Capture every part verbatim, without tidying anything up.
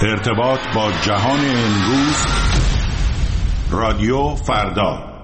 ارتباط با جهان امروز، رادیو فردا.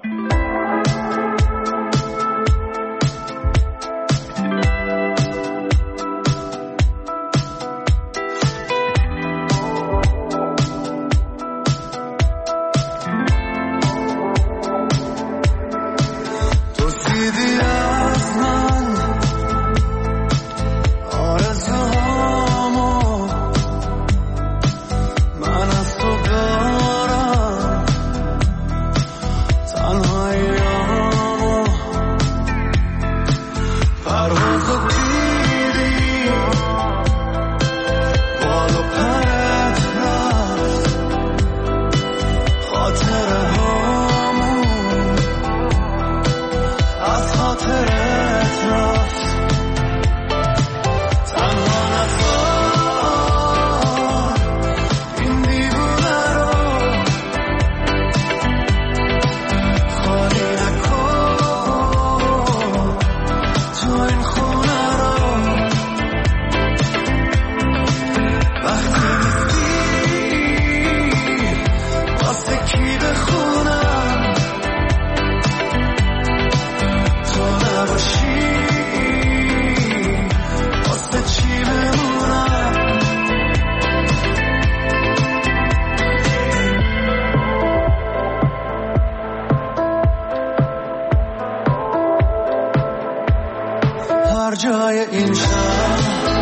جای این شهر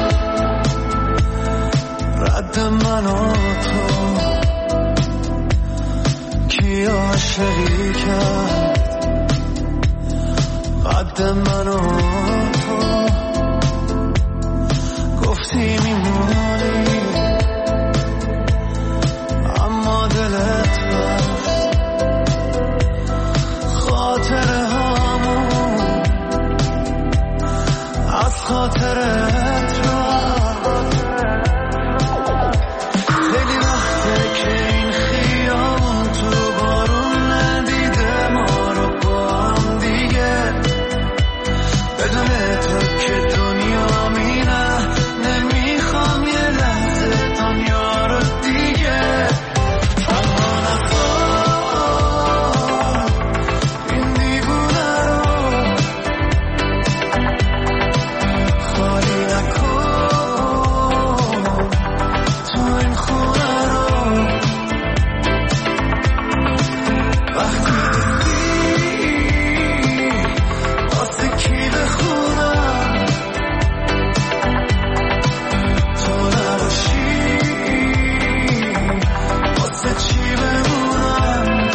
رد من و تو کی عاشقی کرد قد من و تو گفتی میمونی اما دلت بست خاطره هامون از خاطرت رفت خیلی وقته که این خیابون تو بارون ندیده ما رو با هم دیگه بدون تو که دنیا میره نمیخوام یه لحظه دنیا رو دیگه اما نخواه این دیوونه رو خالی نکن تو این خونه رو وقتی بخی واسه کی بخونم تو نباشی واسه چی بمونم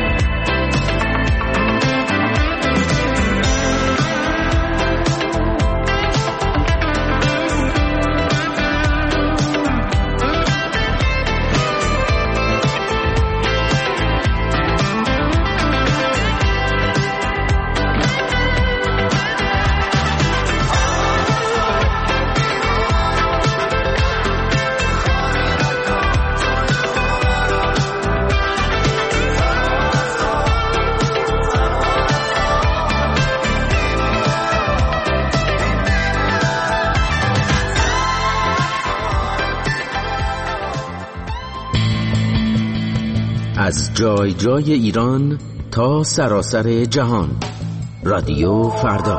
از جای جای ایران تا سراسر جهان، رادیو فردا.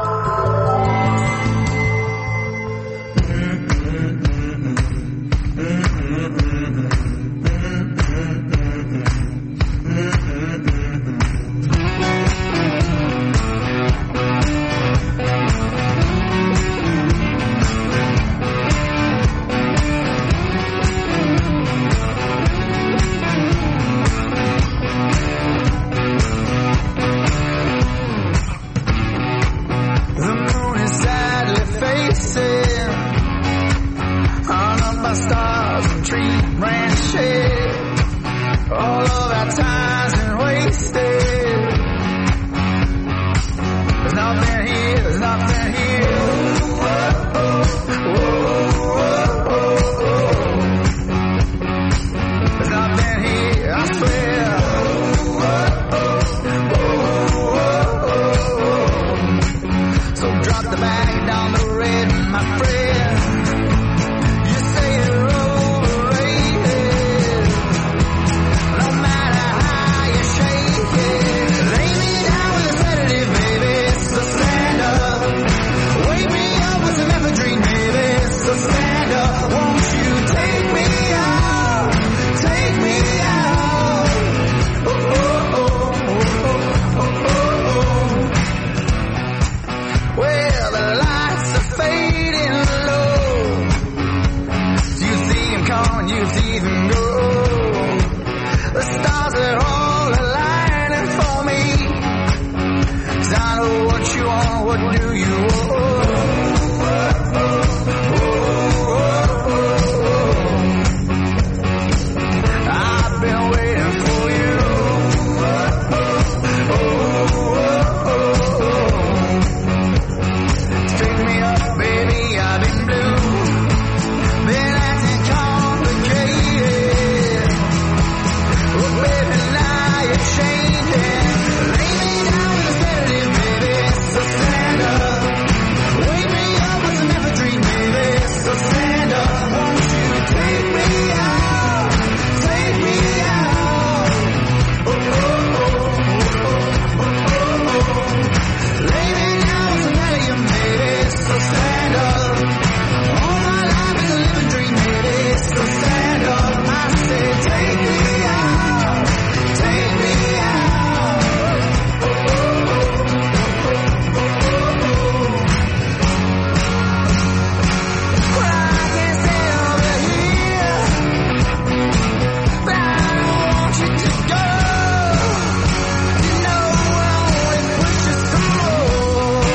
My friend, you say you're overrated. you leave and go. The stars are all aligning for me. 'Cause I know what you want, what do you want? I've been waiting for you. Pick me up, baby, I've been blue. Been acting complicated. Oh, baby, now you're changing. Lay me down with a sedative, baby, so stand up. Wake me up with some ephedrine, baby, so stand up. Won't you take me out? Take me out. Oh, oh, oh, oh, oh, oh, oh. Lay me down with some Valium, baby, so stand up. All my life is a living dream, baby, so stand up. I say, take me out, take me out. Oh, oh, oh, oh, oh, oh. Well, I can't stay over here, but I don't want you to go. You know I only push you some more.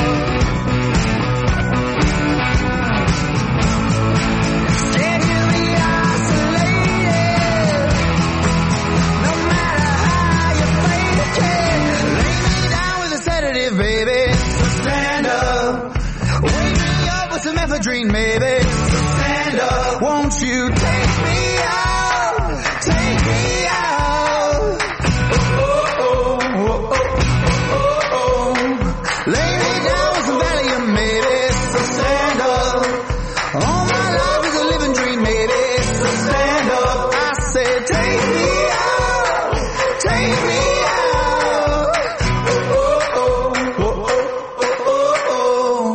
Instead you'll be isolated, no matter how you fake it. Lay me down with a sedative, baby, so stand up. Wake me up with some ephedrine, baby, so stand up. Won't you take me out, take me out. Oh, oh, oh, oh, oh, oh, oh. Lay me down with some Valium, baby, so stand up. All my life is a living dream, baby, so stand up. I say, take me out, take me out. Oh, oh, oh, oh, oh, oh, oh.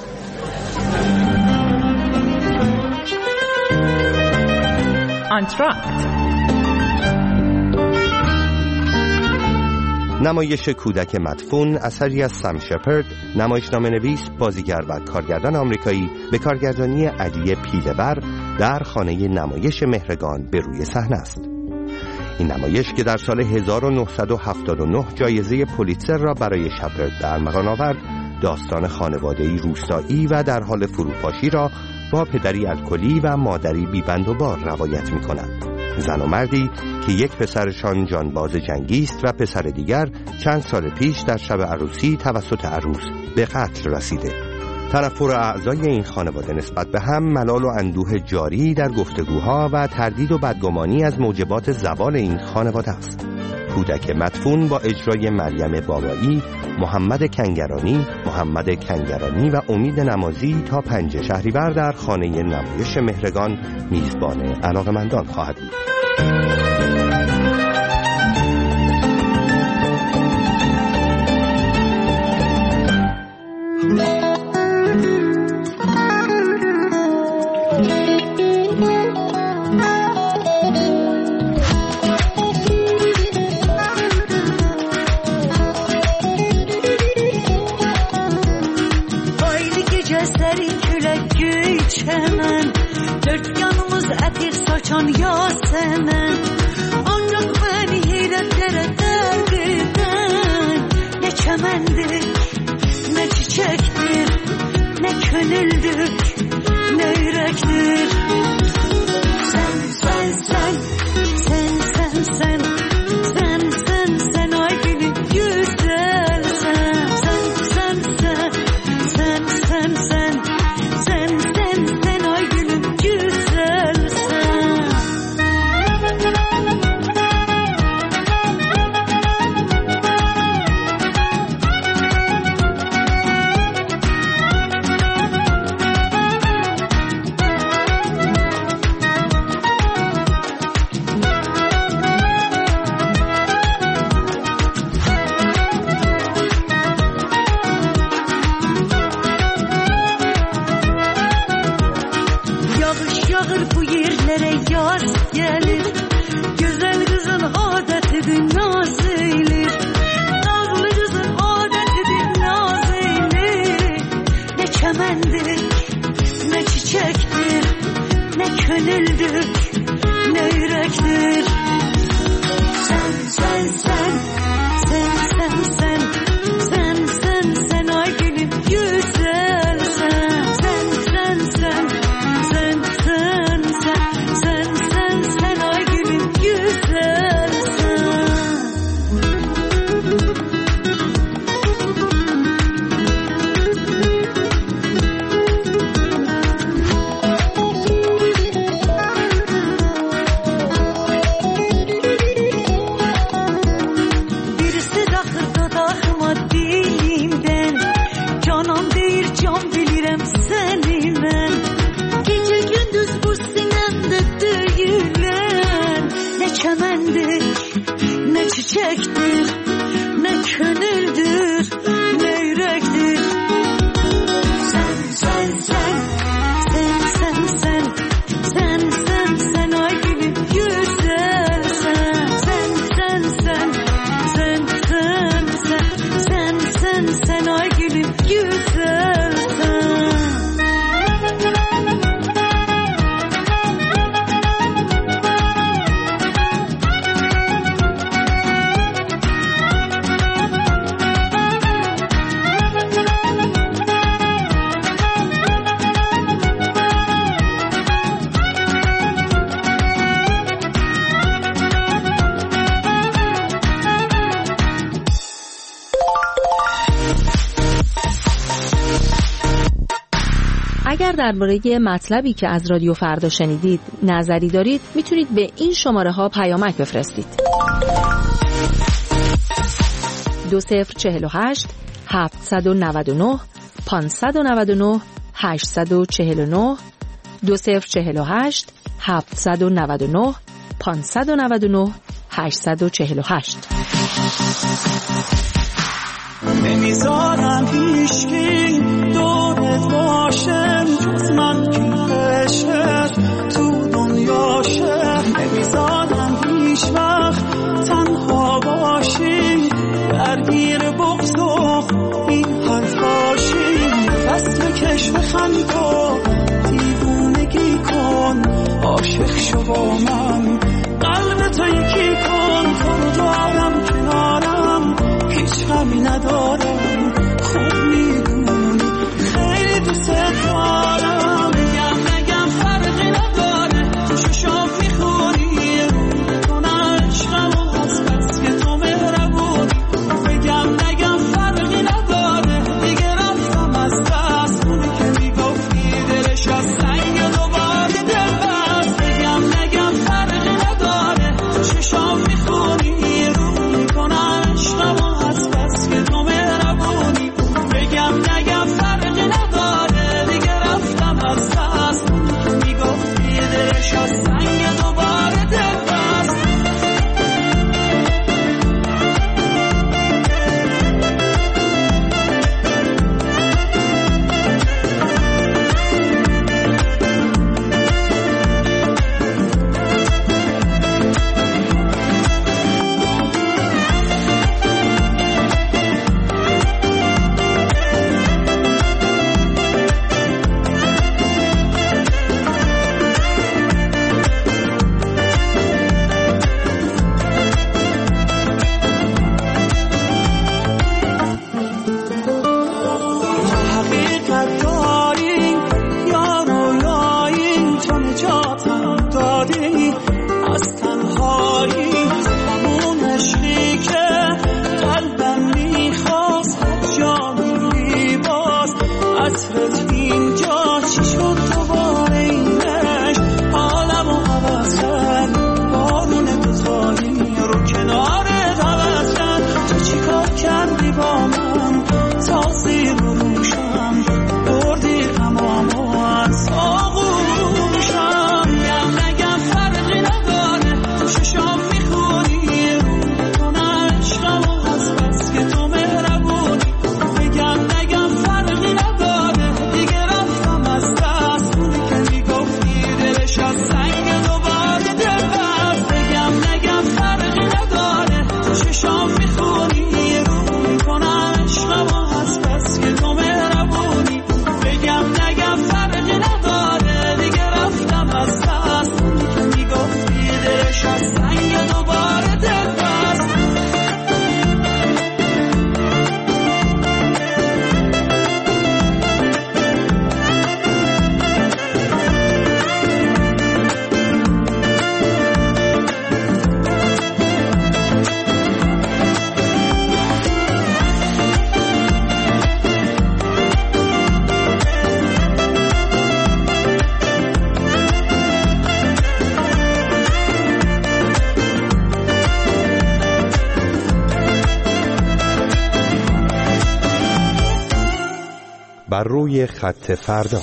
آنتراکت. نمایش کودک مدفون اثری از سم شپرد، نمایشنامه نویس، بازیگر و کارگردان آمریکایی به کارگردانی علی پیله‌ور در خانه نمایش مهرگان به روی صحنه است. این نمایش که در سال هزار و نهصد و هفتاد و نه جایزه پولیتزر را برای شپرد در ارمغان آورد، داستان خانواده‌ای روستایی و در حال فروپاشی را با پدری الکلی و مادری بیبند و بار روایت می‌کند. زن و مردی که یک پسرشان جانباز جنگی است و پسر دیگر چند سال پیش در شب عروسی توسط عروس به قتل رسیده. تنفر اعضای این خانواده نسبت به هم، ملال و اندوه جاری در گفتگوها و تردید و بدگمانی از موجبات زوال این خانواده است. کودک مدفون با اجرای مریم بابایی، محمد کنگرانی، محمد کنگرانی و امید نمازی تا پنج شهریور در خانه نمایش مهرگان میزبان علاقه‌مندان خواهد بود. çemendir, ne çiçektir, ne könüldür, neyrektir. Sen sen sen sen sen sen sen sen sen ay gülüm güzel sen sen sen sen sen sen sen sen sen sen ay gülüm güzel sen. Ne çiçektir, ne könüldür, ne yürektir. Sen, sen, sen, sen, sen, sen, sen, sen, sen ay gülüm güzel sen. Sen, sen, sen, sen, sen, sen, sen, sen, sen ay gülüm güzel sen. اگر درباره مطلبی که از رادیو فردا شنیدید نظری دارید میتونید به این شماره ها پیامک بفرستید. دو صفر چهل و هشت هفتصد و نود و نه پانصد و نود و نه هشتصد و چهل و نه دو صفر چهل و هشت هفتصد و نود و نه پانصد و نود و نه هشتصد و چهل و هشت. نمیذارم هیچکی دورت باشه جز من که عشقت تو دنیاشه. نمیذارم هیچ وقت تنها باشی درگیر بغض و این حرفاشی. فصل کش بخند و دیوونگی کن عاشق شو با من قلب تو یکی کن. تو رو دارم کنارم هیچ غمی ندارم خوب میدونی خیلی دوست دارم. میگم نگم فرقی نداره تو ششام میخوری کنم عشقم و از بس که تو مهربونی. بگم نگم فرقی نداره دیگه رفتم از دست اونی که میگفتی دلش از سنگ دوباره دل بست. بگم نگم فرقی نداره تو ششام میخوری کنم عشقم و از بس که تو مهربونی. بگم نگم فرقی نداره دیگه رفتم از دست میگفتی دلش از سنگ دوباره دل بست. فرقی نداره دیگه رفتم از دست که میگفتی شد سنگ دوباره دل بست. بر روی خط فردا.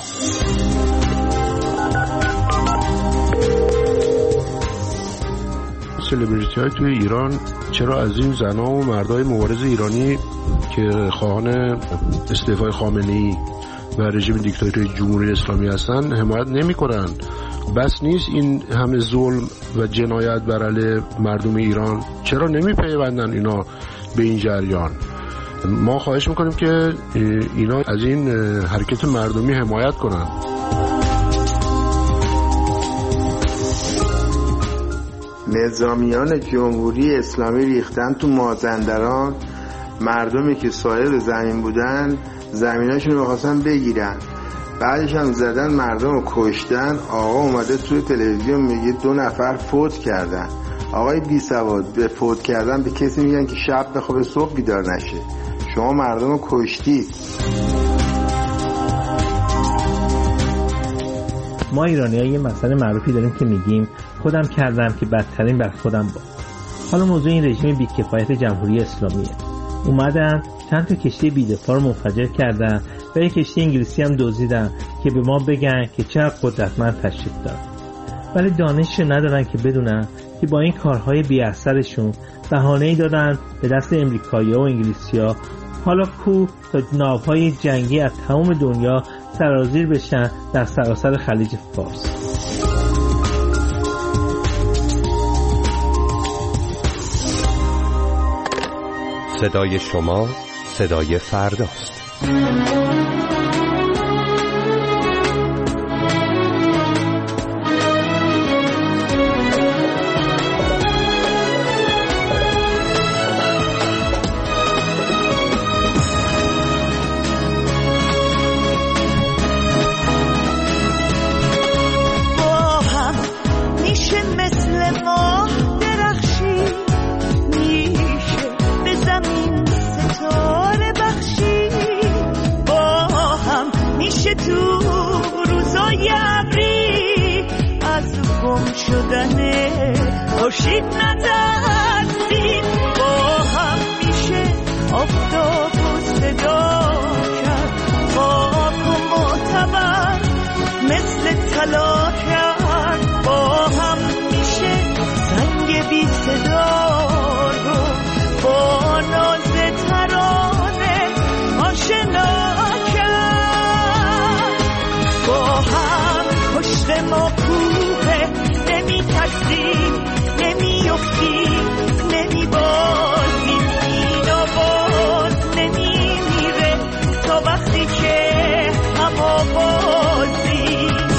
سلبریتی های توی ایران چرا از این زنها و مردای مبارز ایرانی که خواهان استعفای خامنه‌ای و رژیم دیکتاتوری جمهوری اسلامی هستن حمایت نمی‌کنن؟ بس نیست این همه ظلم و جنایت بر علیه مردم ایران، چرا نمی‌پیوندن اینا به این جریان؟ ما خواهش میکنیم که اینا از این حرکت مردمی حمایت کنن. نظامیان جمهوری اسلامی ریختن تو مازندران، مردمی که صاحب زمین بودن زمیناشون رو بخواستن بگیرن، بعدش هم زدن مردم رو کشتن. آقا اومده توی تلویزیون میگه دو نفر فوت کردن. آقای بی سواد، به فوت کردن به کسی میگن که شب بخوابه صبح بیدار نشه. شما مردم رو کشتید. ما ایرانی ها یه مسئله معروفی داریم که میگیم خودم کردم که بدترین بر خودم با. حالا موضوع این رژیم بی‌کفایت جمهوری اسلامیه. اومدن چند تا کشتی بی‌دفاع رو منفجر کردن و یک کشتی انگلیسی هم دزدیدن که به ما بگن که چقدر قدرتمند تشریف دارن. ولی دانش ندارن که بدونن که با این کارهای بی‌اثرشون بهانه‌ای دادن به دست امریکایی‌ها و انگلیسی‌ها. حالا کو تا ناوهای جنگی از تمام دنیا سرازیر بشن در سراسر خلیج فارس. صدای شما صدای فرداست. خورشید نترسید، با هم میشه آفتاب و صدا کرد، خاک و معتبر مثل طلا کرد، با هم میشه سنگ بی صدا رو با ناز ترانه آشنا کرد. با هم پشت ما کوه نمی ترسید، نمی افتی، نمی بازی، این آواز نمی میره تا وقتی که هم آوازی.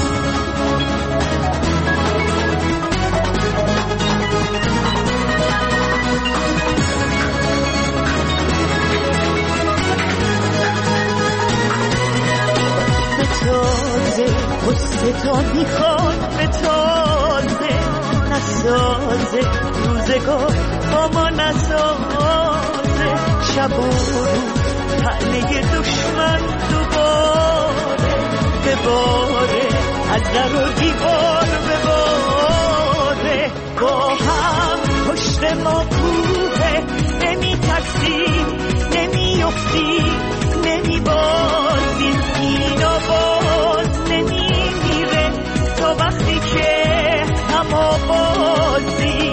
به تازه قصه تا میخواد، به تازه نسازه روزگار با ما نسازه، شب و روز طعنه دشمن دوباره بباره، از در و دیوار بباره. با هم پشت ما کوه نمی ترسیم، نمی افتی، نمی بازیم، این آواز نمی میره تا وقتی که هم آوازی.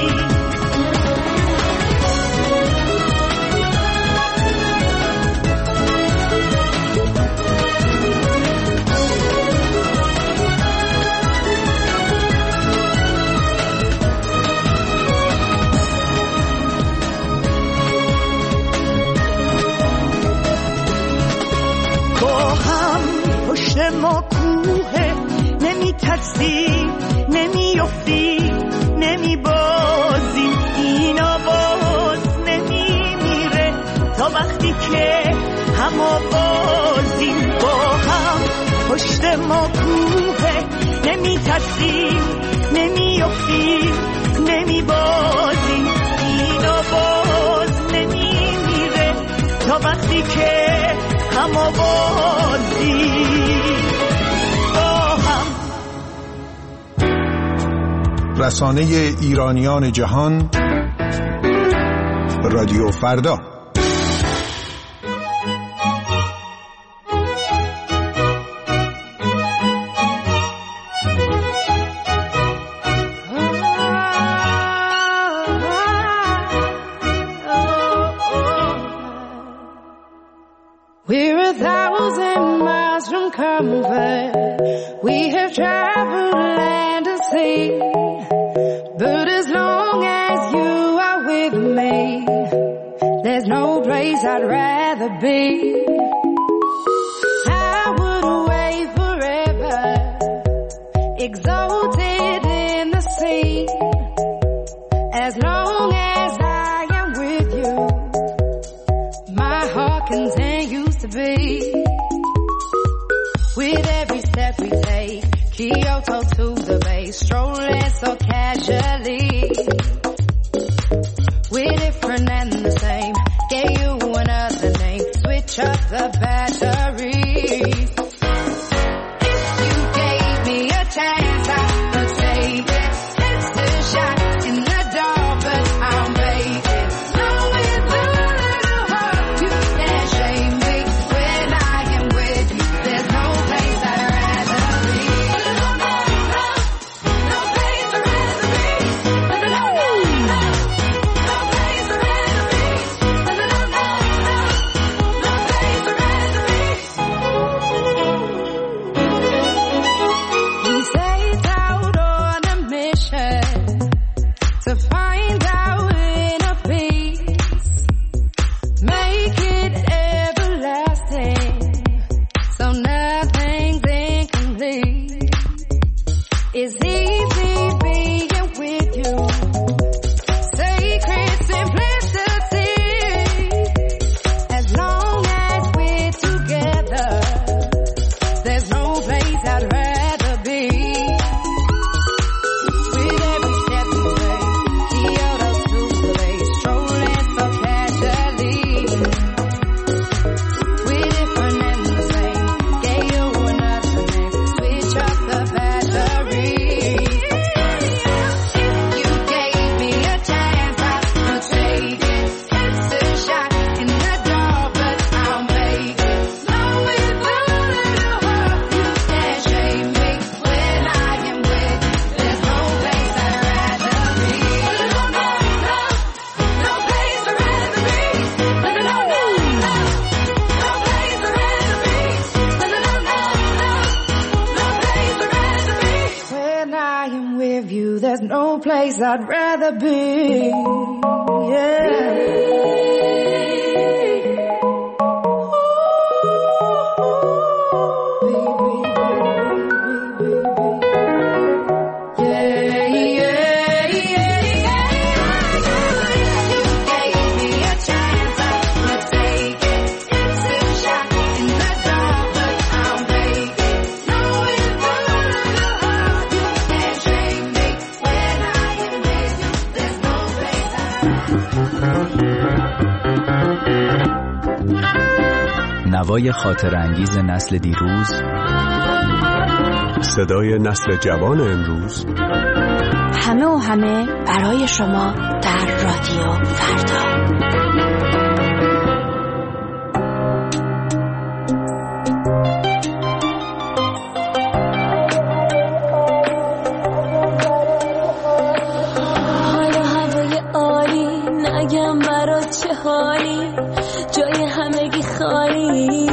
با هم پشت ما کوه نمی ترسی، نمی افتی، نمی با نمی ترسی نمی افتی نمی بازی این و باز نمی میره تا وقتی که هم آوازی با هم. رسانه ایرانیان جهان، رادیو فردا. We're a thousand miles from comfort. We have traveled land and sea. But as long as you are with me, there's no place I'd rather be. I would away forever, exalted in the sea. As long as I am with you, my heart continues to beat. With every step we take, Kyoto to the bay, strolling so casually. We're different and the same, gave you another name, switch up the batteries. If you gave me a chance, I would take it. It's the shot in the dark, but I'll make it. Knowing the little heart, you can't shame me. When I am with you, there's no place I'd rather be. No, no, no, no place I'd rather be. No, no, no, no, no place I'd rather be. No, no, no, no, no place I'd rather be. We set out on a mission to find our inner peace, make it everlasting, so nothing's incomplete. It's easy being with you, sacred simplicity. As long as we're together, there's no place I'd rather be. With every step we take, Kyoto to the bay, strolling so casually. We're different and the same, gave you another name, switch up the batteries. If you gave me a chance, I would take it. It's a shot in the dark, but I'll make it. Knowing the little heart, you can't shame me. When I am with you, there's no place I'd rather be. No, no, no, no place I'd rather be. No, no, no, no, no, no place I'd rather be. No, no, no, no, no, no place I'd rather be. When I am with you, there's no place I'd rather be. نوای خاطر انگیز نسل دیروز، صدای نسل جوان امروز، همه و همه برای شما در رادیو فردا. حالا هوای عالی، نگم برات چه حالی، جای همگی خالی،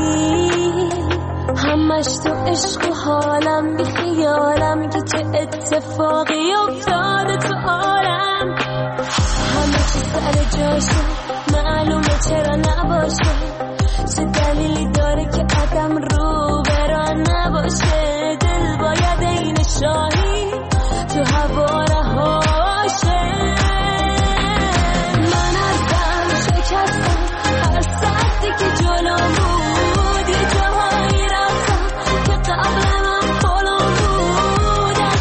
همش تو عشق و حالم، بی خیالم که چه اتفاقی افتاده تو عالم. همه چی سر جاشه، معلومه چرا نباشه، چه دلیلی داره که آدم رو برا نباشه. دل باید این شاهی تو هوا رهاشه. من ازم شکستم هر سختی که جلو بود، یه جاهایی رفتم که قبل من بالا بود. از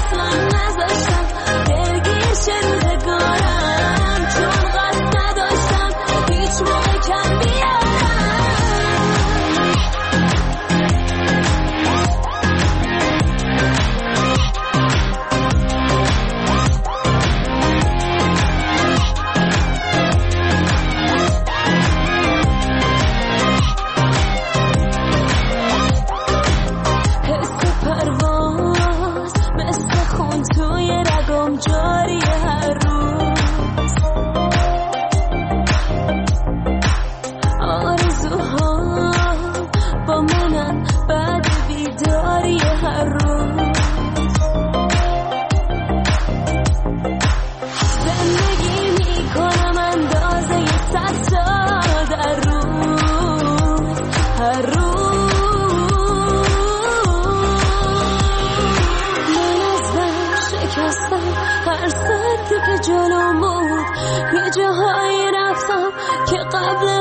هر ساعتی که جلوم بود یه جاهایی رفتم که قبل